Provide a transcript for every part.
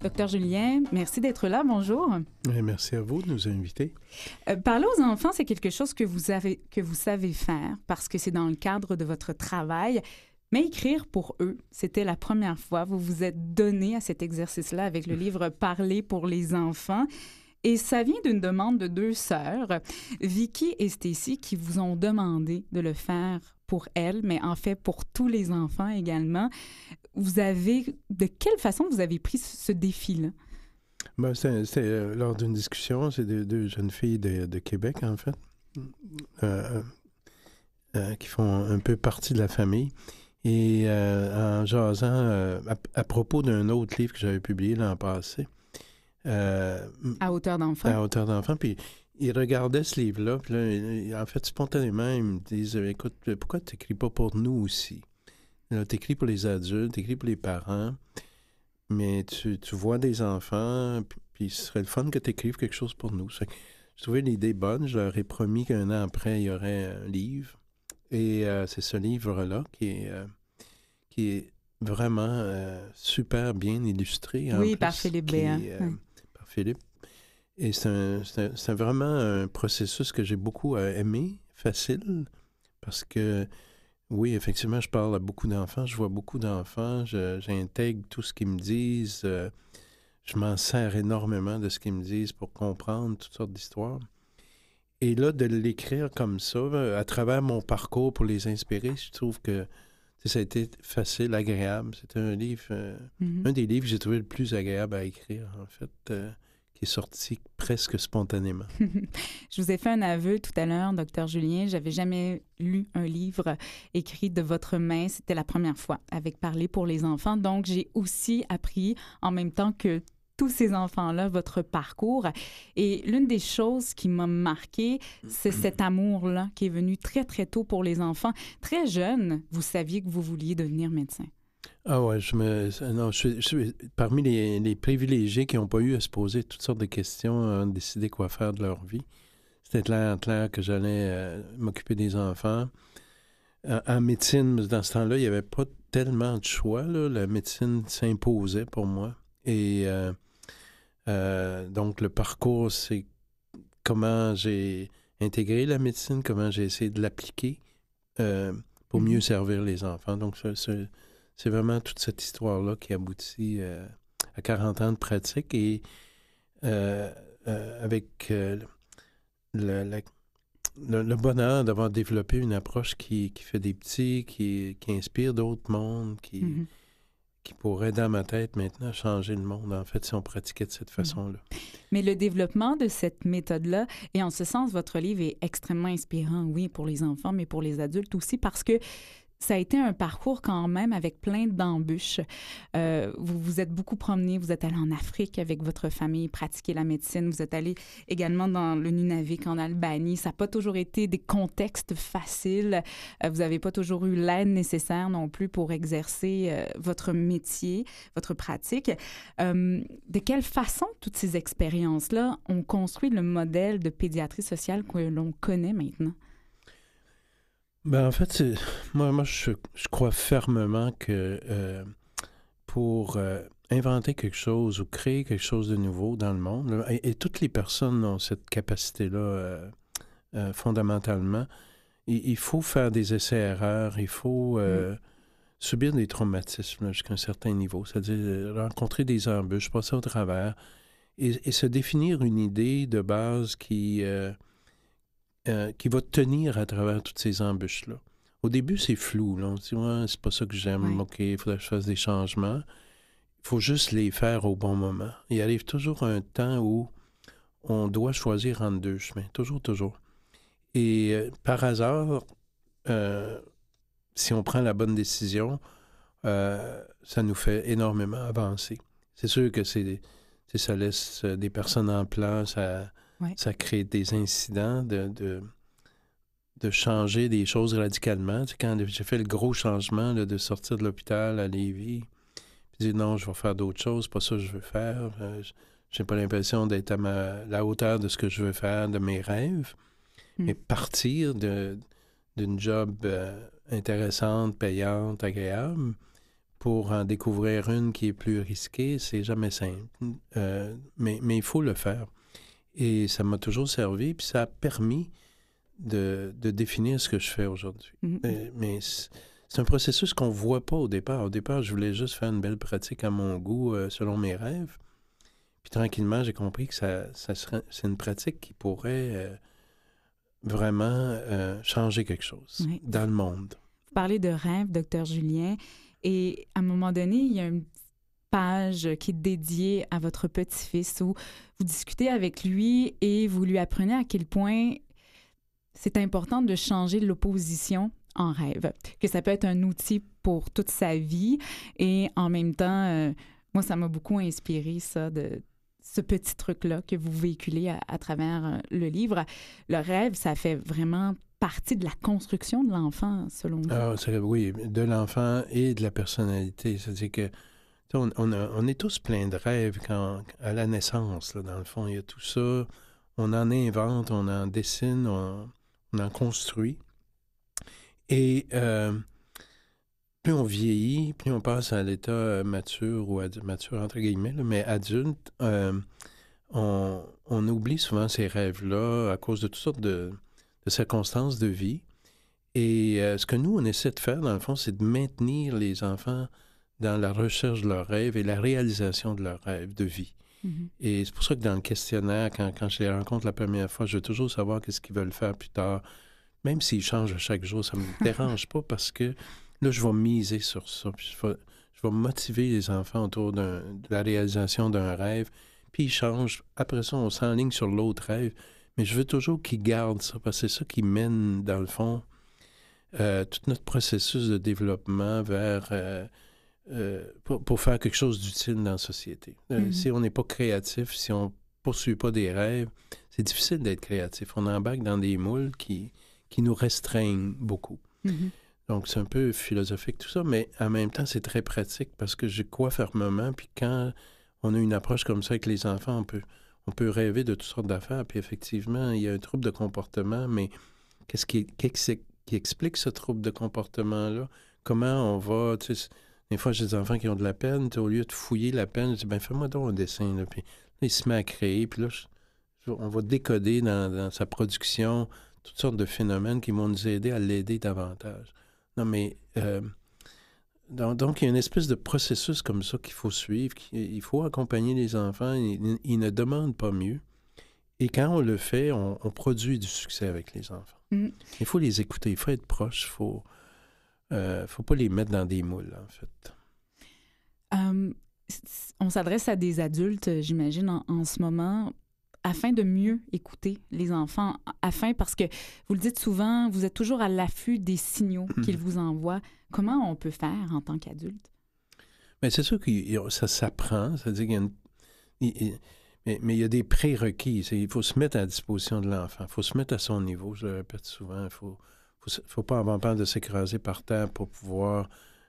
Docteur Julien, merci d'être là. Bonjour. Merci à vous de nous inviter. Parler aux enfants, c'est quelque chose que vous savez faire parce que c'est dans le cadre de votre travail. Mais écrire pour eux, c'était la première fois. Vous vous êtes donné à cet exercice-là avec le livre Parler pour les enfants. Et ça vient d'une demande de deux sœurs, Vicky et Stacy, qui vous ont demandé de le faire pour elles, mais en fait pour tous les enfants également. De quelle façon vous avez pris ce défi-là? Ben, c'était lors d'une discussion, c'est deux jeunes filles de Québec, en fait, qui font un peu partie de la famille. Et en jasant à propos d'un autre livre que j'avais publié l'an passé. À hauteur d'enfant. À hauteur d'enfant. Puis ils regardaient ce livre-là. Puis là, en fait, spontanément, ils me disent, écoute, pourquoi tu n'écris pas pour nous aussi? Tu écris pour les adultes, tu écris pour les parents, mais tu vois des enfants, puis ce serait le fun que tu écrives quelque chose pour nous. Je trouvais l'idée bonne. Je leur ai promis qu'un an après, il y aurait un livre. Et c'est ce livre-là qui est vraiment super bien illustré. Oui, par Philippe Béat. Par Philippe. Et c'est vraiment un processus que j'ai beaucoup aimé, facile, parce que, oui, effectivement, je parle à beaucoup d'enfants, je vois beaucoup d'enfants, j'intègre tout ce qu'ils me disent, je m'en sers énormément de ce qu'ils me disent pour comprendre toutes sortes d'histoires. Et là, de l'écrire comme ça, à travers mon parcours pour les inspirer, je trouve que ça a été facile, agréable. C'était un livre, un des livres que j'ai trouvé le plus agréable à écrire, en fait, qui est sorti presque spontanément. Je vous ai fait un aveu tout à l'heure, Docteur Julien. J'avais jamais lu un livre écrit de votre main. C'était la première fois avec Parler pour les enfants. Donc, j'ai aussi appris, en même temps que tous ces enfants-là, votre parcours. Et l'une des choses qui m'a marquée, c'est cet amour-là qui est venu très, très tôt pour les enfants. Très jeune, vous saviez que vous vouliez devenir médecin. Ah ouais, je suis parmi les privilégiés qui n'ont pas eu à se poser toutes sortes de questions, à décider quoi faire de leur vie. C'était clair que j'allais m'occuper des enfants. En médecine, dans ce temps-là, il n'y avait pas tellement de choix, là. La médecine s'imposait pour moi. Et donc, le parcours, c'est comment j'ai intégré la médecine, comment j'ai essayé de l'appliquer pour mieux servir les enfants. Donc, c'est vraiment toute cette histoire-là qui aboutit à 40 ans de pratique et avec le bonheur d'avoir développé une approche qui fait des petits, qui inspire d'autres mondes, qui pourrait, dans ma tête, maintenant, changer le monde, en fait, si on pratiquait de cette façon-là. Mais le développement de cette méthode-là, et en ce sens, votre livre est extrêmement inspirant, oui, pour les enfants, mais pour les adultes aussi, parce que ça a été un parcours quand même avec plein d'embûches. Vous vous êtes beaucoup promené, vous êtes allé en Afrique avec votre famille pratiquer la médecine, vous êtes allé également dans le Nunavik en Albanie. Ça n'a pas toujours été des contextes faciles. Vous n'avez pas toujours eu l'aide nécessaire non plus pour exercer votre métier, votre pratique. De quelle façon toutes ces expériences-là ont construit le modèle de pédiatrie sociale que l'on connaît maintenant? Ben, en fait, moi je crois fermement que pour inventer quelque chose ou créer quelque chose de nouveau dans le monde, là, et toutes les personnes ont cette capacité-là fondamentalement, il faut faire des essais-erreurs, il faut subir des traumatismes là, jusqu'à un certain niveau, c'est-à-dire rencontrer des embûches, passer au travers et se définir une idée de base qui va tenir à travers toutes ces embûches-là. Au début, c'est flou. Là. On se dit, ouais, c'est pas ça que j'aime. OK, il faudrait que je fasse des changements. Il faut juste les faire au bon moment. Il arrive toujours un temps où on doit choisir entre deux chemins. Toujours. Et par hasard, si on prend la bonne décision, ça nous fait énormément avancer. C'est sûr que ça laisse des personnes en place ça crée des incidents de changer des choses radicalement. Tu sais, quand j'ai fait le gros changement là, de sortir de l'hôpital à Lévis, puis dire non, je vais faire d'autres choses, pas ça que je veux faire. J'ai pas l'impression d'être à la hauteur de ce que je veux faire, de mes rêves. Mais partir d'une job intéressante, payante, agréable, pour en découvrir une qui est plus risquée, c'est jamais simple. Mais il faut le faire. Et ça m'a toujours servi, puis ça a permis de définir ce que je fais aujourd'hui. Mais c'est un processus qu'on ne voit pas au départ. Au départ, je voulais juste faire une belle pratique à mon goût, selon mes rêves. Puis tranquillement, j'ai compris que c'est une pratique qui pourrait vraiment changer quelque chose dans le monde. Vous parlez de rêve, Dr. Julien, et à un moment donné, il y a une page qui est dédiée à votre petit-fils où vous discutez avec lui et vous lui apprenez à quel point c'est important de changer l'opposition en rêve, que ça peut être un outil pour toute sa vie et en même temps, moi, ça m'a beaucoup inspiré, ça, de ce petit truc-là que vous véhiculez à travers le livre. Le rêve, ça fait vraiment partie de la construction de l'enfant, selon vous. Oui, de l'enfant et de la personnalité. C'est-à-dire que on est tous pleins de rêves à la naissance, là, dans le fond. Il y a tout ça. On en invente, on en dessine, on en construit. Et plus on vieillit, plus on passe à l'état mature, ou mature entre guillemets, là, mais adulte, on oublie souvent ces rêves-là à cause de toutes sortes de circonstances de vie. Et ce que nous, on essaie de faire, dans le fond, c'est de maintenir les enfants dans la recherche de leurs rêves et la réalisation de leurs rêves de vie. Mm-hmm. Et c'est pour ça que dans le questionnaire, quand je les rencontre la première fois, je veux toujours savoir qu'est-ce qu'ils veulent faire plus tard. Même s'ils changent à chaque jour, ça ne me dérange pas parce que là, je vais miser sur ça. Puis je vais motiver les enfants autour de la réalisation d'un rêve. Puis ils changent. Après ça, on s'enligne sur l'autre rêve. Mais je veux toujours qu'ils gardent ça parce que c'est ça qui mène, dans le fond, tout notre processus de développement vers... pour faire quelque chose d'utile dans la société. Si on n'est pas créatif, si on ne poursuit pas des rêves, c'est difficile d'être créatif. On embarque dans des moules qui nous restreignent beaucoup. Mm-hmm. Donc, c'est un peu philosophique tout ça, mais en même temps, c'est très pratique parce que je crois fermement, puis quand on a une approche comme ça avec les enfants, on peut rêver de toutes sortes d'affaires, puis effectivement, il y a un trouble de comportement, mais qu'est-ce qui explique ce trouble de comportement-là? Comment on va... Des fois, j'ai des enfants qui ont de la peine. Au lieu de fouiller la peine, je dis, fais-moi donc un dessin. Là. Puis là, il se met à créer. Puis là, on va décoder dans sa production toutes sortes de phénomènes qui vont nous aider à l'aider davantage. Non, mais... donc, il y a une espèce de processus comme ça qu'il faut suivre. Il faut accompagner les enfants. Ils ne demandent pas mieux. Et quand on le fait, on produit du succès avec les enfants. Mm. Il faut les écouter. Il faut être proche. Il ne faut pas les mettre dans des moules, en fait. On s'adresse à des adultes, j'imagine, en ce moment, afin de mieux écouter les enfants, parce que, vous le dites souvent, vous êtes toujours à l'affût des signaux qu'ils vous envoient. Comment on peut faire en tant qu'adulte? Mais c'est sûr que ça s'apprend, c'est-à-dire mais il y a des prérequis. Il faut se mettre à la disposition de l'enfant. Il faut se mettre à son niveau, je le répète souvent. Il ne faut pas avoir peur de s'écraser par terre pour pouvoir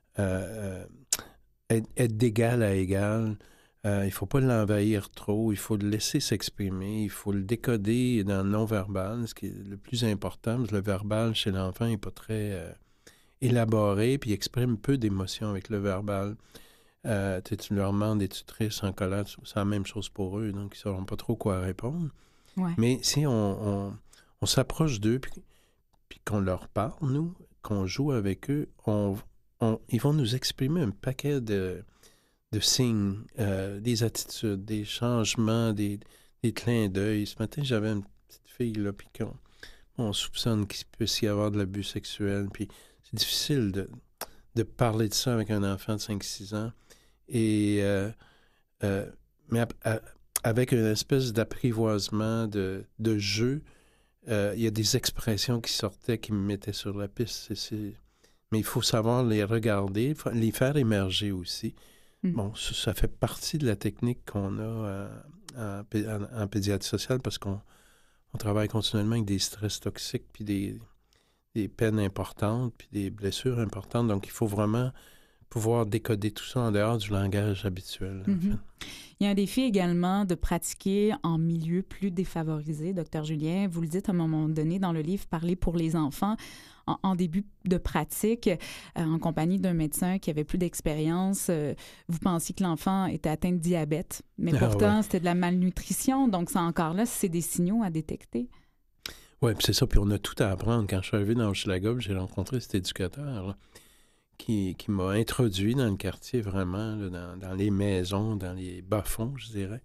être d'égal à égal. Il ne faut pas l'envahir trop. Il faut le laisser s'exprimer. Il faut le décoder dans le non-verbal, ce qui est le plus important. Parce que le verbal, chez l'enfant, n'est pas très élaboré, puis il exprime peu d'émotions avec le verbal. Tu leur demandes, es-tu triste, en colère? C'est la même chose pour eux, donc ils ne sauront pas trop quoi répondre. Ouais. Mais si on s'approche d'eux, puis qu'on leur parle, nous, qu'on joue avec eux, ils vont nous exprimer un paquet de signes, des attitudes, des changements, des clins d'œil. Ce matin, j'avais une petite fille, là, puis on soupçonne qu'il puisse y avoir de l'abus sexuel, puis c'est difficile de parler de ça avec un enfant de 5-6 ans. Et, mais avec une espèce d'apprivoisement de jeu, il y a des expressions qui sortaient, qui me mettaient sur la piste. Mais il faut savoir les regarder, les faire émerger aussi. Bon, ça fait partie de la technique qu'on a en pédiatrie sociale parce qu'on travaille continuellement avec des stress toxiques puis des peines importantes puis des blessures importantes. Donc, il faut vraiment pouvoir décoder tout ça en dehors du langage habituel, en fait. Il y a un défi également de pratiquer en milieu plus défavorisé, Dr Julien. Vous le dites à un moment donné dans le livre Parler pour les enfants. En début de pratique, en compagnie d'un médecin qui avait plus d'expérience, vous pensiez que l'enfant était atteint de diabète, mais pourtant, c'était de la malnutrition. Donc, ça encore là, c'est des signaux à détecter. Oui, puis c'est ça. Puis on a tout à apprendre. Quand je suis arrivé dans Hochelaga, j'ai rencontré cet éducateur là, qui m'a introduit dans le quartier vraiment, là, dans les maisons, dans les bas-fonds, je dirais.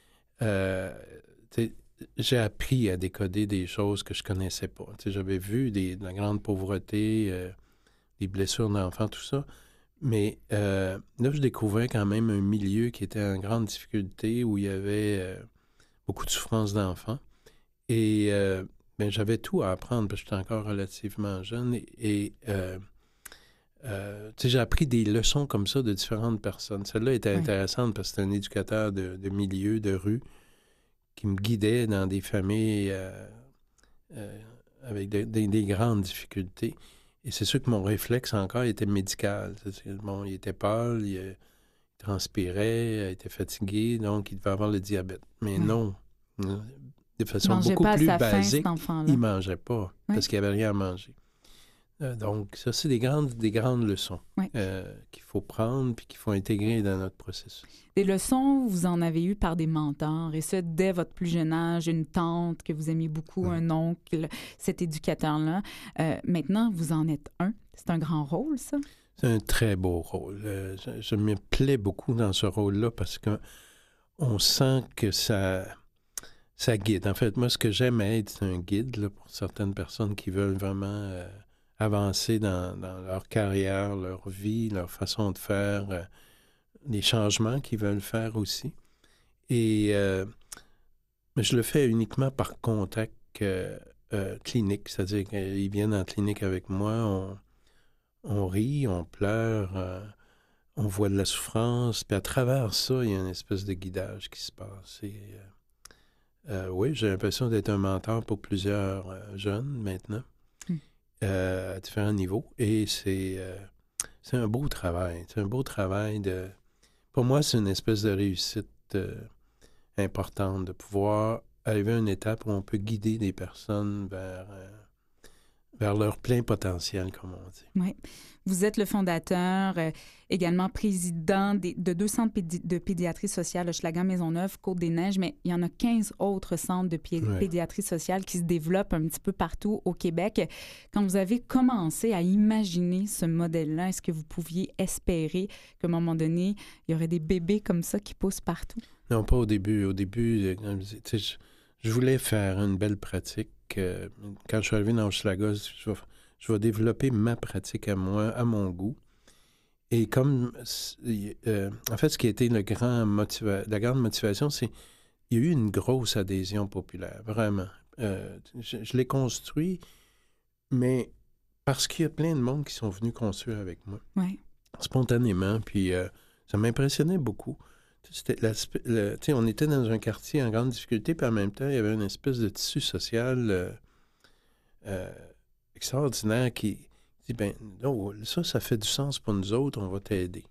J'ai appris à décoder des choses que je connaissais pas. J'avais vu de la grande pauvreté, des blessures d'enfants, tout ça. Mais là, je découvrais quand même un milieu qui était en grande difficulté, où il y avait beaucoup de souffrance d'enfants. Et j'avais tout à apprendre, parce que j'étais encore relativement jeune. J'ai appris des leçons comme ça de différentes personnes. Celle-là était intéressante parce que c'était un éducateur de milieu, de rue, qui me guidait dans des familles avec des grandes difficultés. Et c'est sûr que mon réflexe encore était médical. Bon, il était pâle, il transpirait, il était fatigué, donc il devait avoir le diabète. Mais non, de façon beaucoup plus basique, il ne mangeait pas parce qu'il n'y avait rien à manger. Donc, ça, c'est des grandes leçons qu'il faut prendre puis qu'il faut intégrer dans notre processus. Des leçons, vous en avez eues par des mentors, et ça, dès votre plus jeune âge, une tante que vous aimiez beaucoup, un oncle, cet éducateur-là. Maintenant, vous en êtes un. C'est un grand rôle, ça? C'est un très beau rôle. Je me plais beaucoup dans ce rôle-là parce qu'on sent que ça guide. En fait, moi, ce que j'aime être, c'est un guide là, pour certaines personnes qui veulent vraiment avancer dans leur carrière, leur vie, leur façon de faire, les changements qu'ils veulent faire aussi. Et je le fais uniquement par contact clinique, c'est-à-dire qu'ils viennent en clinique avec moi, on rit, on pleure, on voit de la souffrance, puis à travers ça, il y a une espèce de guidage qui se passe. Et, oui, j'ai l'impression d'être un mentor pour plusieurs jeunes maintenant. À différents niveaux. Et c'est un beau travail. C'est un beau travail Pour moi, c'est une espèce de réussite importante de pouvoir arriver à une étape où on peut guider des personnes vers leur plein potentiel, comme on dit. Oui. Vous êtes le fondateur, également président de 2 centres de pédiatrie sociale, Hochelaga, Maisonneuve, Côte-des-Neiges, mais il y en a 15 autres centres de pédiatrie sociale qui se développent un petit peu partout au Québec. Quand vous avez commencé à imaginer ce modèle-là, est-ce que vous pouviez espérer qu'à un moment donné, il y aurait des bébés comme ça qui poussent partout? Non, pas au début. Au début, je voulais faire une belle pratique. Quand je suis arrivé dans Hochelaga, je vais développer ma pratique à moi, à mon goût. Et comme, en fait, ce qui a été la grande motivation, c'est qu'il y a eu une grosse adhésion populaire, vraiment. Je l'ai construit, mais parce qu'il y a plein de monde qui sont venus construire avec moi, spontanément, puis ça m'impressionnait beaucoup. On était dans un quartier en grande difficulté, puis en même temps, il y avait une espèce de tissu social extraordinaire qui dit, ça fait du sens pour nous autres, on va t'aider.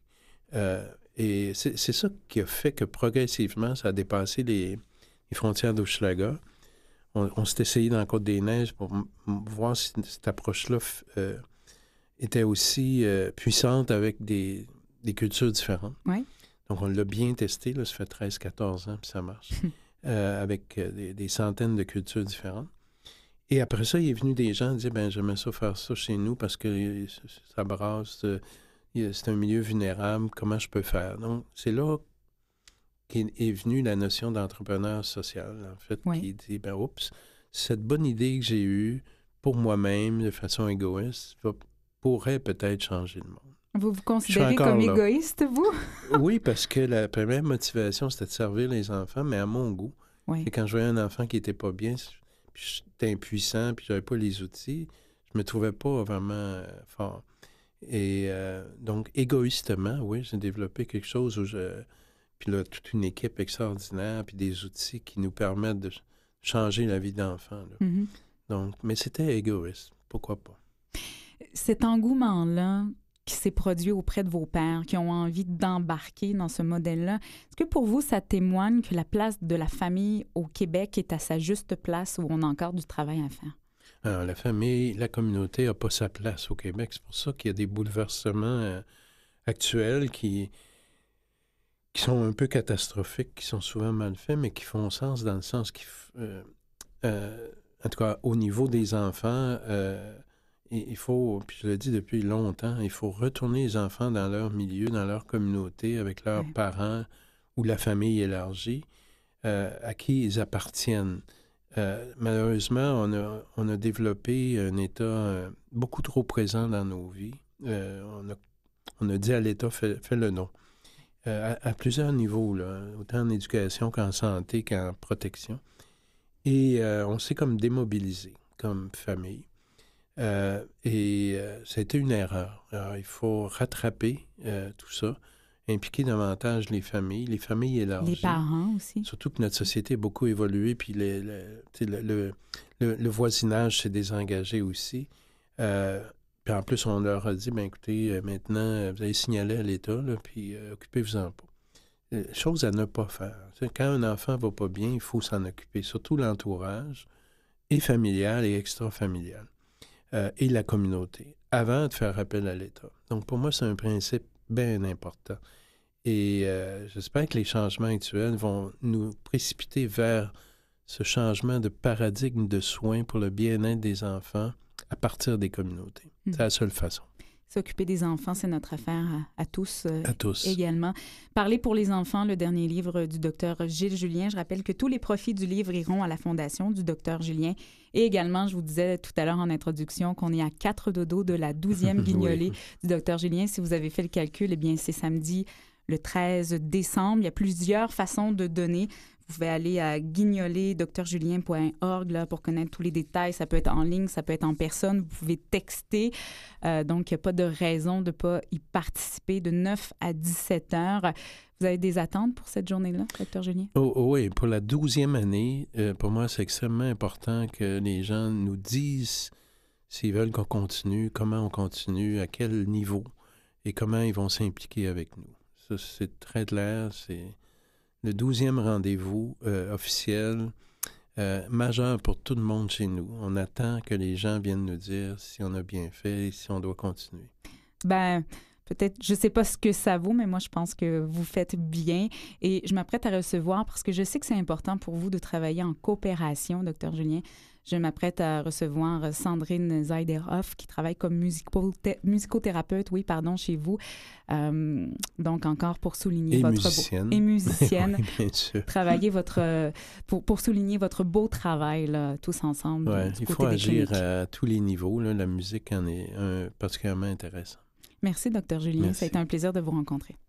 Et c'est ça qui a fait que progressivement, ça a dépassé les frontières d'Hochelaga. On s'est essayé dans la Côte-des-Neiges pour voir si cette approche-là était aussi puissante avec des cultures différentes. Oui. Donc, on l'a bien testé, là, ça fait 13-14 ans, puis ça marche, avec des centaines de cultures différentes. Et après ça, il est venu des gens dire, j'aimerais ça faire ça chez nous parce que ça brasse, c'est un milieu vulnérable, comment je peux faire? Donc, c'est là qu'est venue la notion d'entrepreneur social, en fait, qui dit, oups, cette bonne idée que j'ai eue pour moi-même, de façon égoïste, pourrait peut-être changer le monde. Vous vous considérez comme égoïste, vous? Oui, parce que la première motivation, c'était de servir les enfants, mais à mon goût. Et quand je voyais un enfant qui n'était pas bien, puis j'étais impuissant, puis j'avais pas les outils, je me trouvais pas vraiment fort. Et donc, égoïstement, oui, j'ai développé quelque chose où puis là, toute une équipe extraordinaire, puis des outils qui nous permettent de changer la vie d'enfant. Donc, mais c'était égoïste, pourquoi pas? Cet engouement-là, qui s'est produit auprès de vos pairs, qui ont envie d'embarquer dans ce modèle-là. Est-ce que pour vous, ça témoigne que la place de la famille au Québec est à sa juste place où on a encore du travail à faire? Alors, la famille, la communauté n'a pas sa place au Québec. C'est pour ça qu'il y a des bouleversements actuels qui sont un peu catastrophiques, qui sont souvent mal faits, mais qui font sens dans le sens en tout cas, au niveau des enfants, il faut, puis je le dis depuis longtemps, il faut retourner les enfants dans leur milieu, dans leur communauté, avec leurs parents ou la famille élargie, à qui ils appartiennent. Malheureusement, on a développé un État beaucoup trop présent dans nos vies. On a dit à l'État, fais le non. À plusieurs niveaux, là, autant en éducation qu'en santé, qu'en protection. Et on s'est comme démobilisé comme famille. Ça a été une erreur. Alors, il faut rattraper tout ça, impliquer davantage les familles élargies. Les parents aussi. Surtout que notre société a beaucoup évolué, puis le voisinage s'est désengagé aussi. Puis en plus, on leur a dit, bien écoutez, maintenant, vous allez signaler à l'État, là, puis occupez-vous-en pas. Chose à ne pas faire. Quand un enfant ne va pas bien, il faut s'en occuper, surtout l'entourage, et familial et extra-familial, et la communauté, avant de faire appel à l'État. Donc, pour moi, c'est un principe bien important. Et j'espère que les changements actuels vont nous précipiter vers ce changement de paradigme de soins pour le bien-être des enfants à partir des communautés. C'est la seule façon. S'occuper des enfants, c'est notre affaire à tous, à tous également. Parler pour les enfants, le dernier livre du docteur Gilles Julien. Je rappelle que tous les profits du livre iront à la fondation du docteur Julien. Et également, je vous disais tout à l'heure en introduction qu'on est à 4 dodos de la 12e guignolée du docteur Julien. Si vous avez fait le calcul, eh bien, c'est samedi le 13 décembre. Il y a plusieurs façons de donner. Vous pouvez aller à guignoler-drjulien.org là, pour connaître tous les détails. Ça peut être en ligne, ça peut être en personne. Vous pouvez texter. Donc, il n'y a pas de raison de ne pas y participer de 9 à 17 heures. Vous avez des attentes pour cette journée-là, docteur Julien? Oui, pour la 12e année, pour moi, c'est extrêmement important que les gens nous disent s'ils veulent qu'on continue, comment on continue, à quel niveau et comment ils vont s'impliquer avec nous. Ça, c'est très clair. C'est le 12e rendez-vous officiel, majeur pour tout le monde chez nous. On attend que les gens viennent nous dire si on a bien fait et si on doit continuer. Ben, peut-être, je ne sais pas ce que ça vaut, mais moi, je pense que vous faites bien. Et je m'apprête à recevoir, parce que je sais que c'est important pour vous de travailler en coopération, docteur Julien. Je m'apprête à recevoir Sandrine Zeiderhoff, qui travaille comme musicothérapeute, chez vous. Donc, encore pour souligner musicienne. Et musicienne. Oui, bien sûr. Travailler pour souligner votre beau travail, là, tous ensemble. Oui, il faut agir à tous les niveaux. Là. La musique en est particulièrement intéressante. Merci, docteur Julien. Merci. Ça a été un plaisir de vous rencontrer.